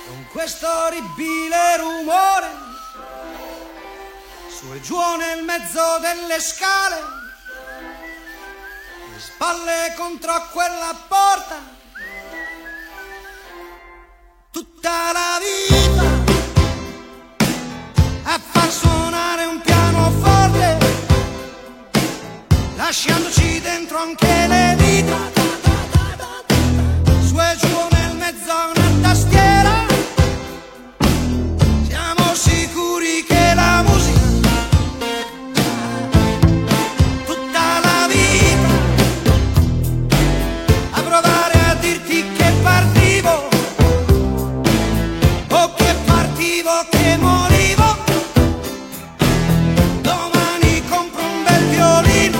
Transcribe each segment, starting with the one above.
con questo orribile rumore, su e giù nel mezzo delle scale, le spalle contro quella porta, tutta la vita a far suonare un pianoforte, lasciandoci dentro anche le dita, su e giù nel mezzo una tastiera. Siamo sicuri che la musica tutta la vita, a provare a dirti che partivo o che partivo, che morivo. Domani compro un bel violino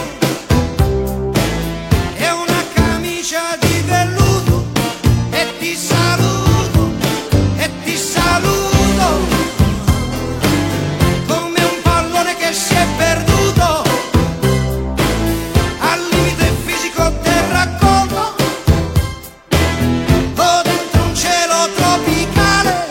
e una camicia di velluto e ti saluto, e ti saluto come un pallone che si è perduto, al limite fisico del racconto, o dentro un cielo tropicale,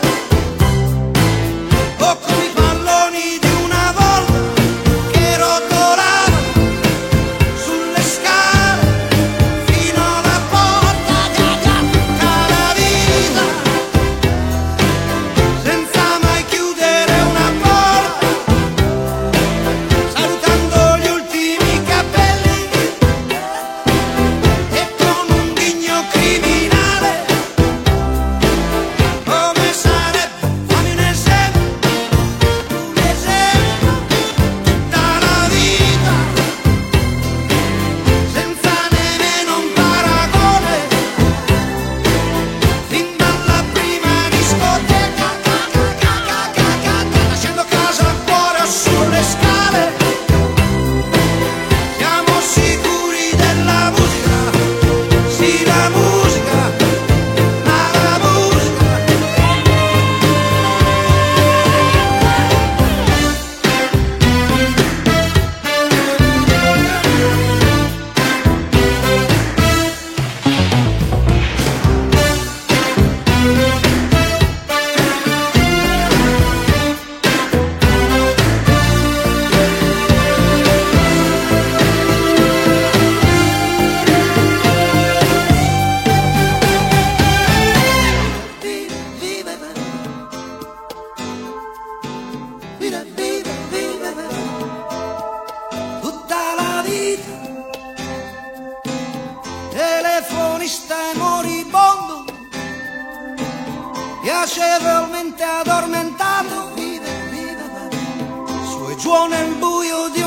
o come i palloni di una volta che rotolavano sulle scale fino alla porta. Tutta la vita senza mai chiudere una porta, salutando gli ultimi capelli e con un ghigno criminale, come sarebbe, fammi un esempio, tutta la vita senza nemmeno un paragone, fin dalla prima discoteca, lasciando casa fuori o sulle scale. Siamo sicuri della musica, sì, la musica, la musica. Tutta la vita, telefonista e moribondo, piacevolmente addormentato, su e giù nel buio di